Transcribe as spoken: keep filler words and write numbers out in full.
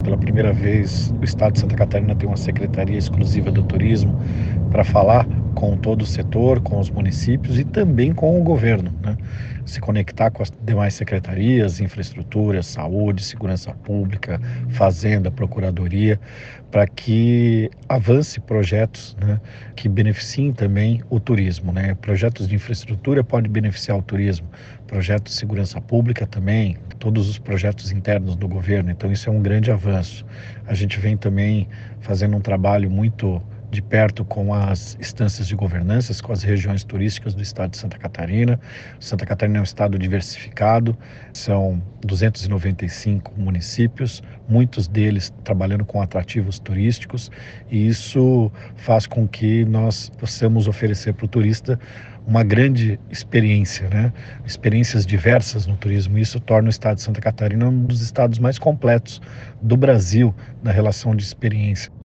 pela primeira vez, o Estado de Santa Catarina tem uma Secretaria Exclusiva do Turismo para falar com todo o setor, com os municípios e também com o governo, né? Se conectar com as demais secretarias, infraestrutura, saúde, segurança pública, fazenda, procuradoria, para que avance projetos, né, que beneficiem também o turismo, né? Projetos de infraestrutura podem beneficiar o turismo, projetos de segurança pública também, todos os projetos internos do governo. Então isso é um grande avanço. A gente vem também fazendo um trabalho muito de perto com as instâncias de governanças, com as regiões turísticas do estado de Santa Catarina. Santa Catarina é um estado diversificado, são duzentos e noventa e cinco municípios, muitos deles trabalhando com atrativos turísticos, e isso faz com que nós possamos oferecer para o turista uma grande experiência, né? Experiências diversas no turismo. Isso torna o estado de Santa Catarina um dos estados mais completos do Brasil na relação de experiência.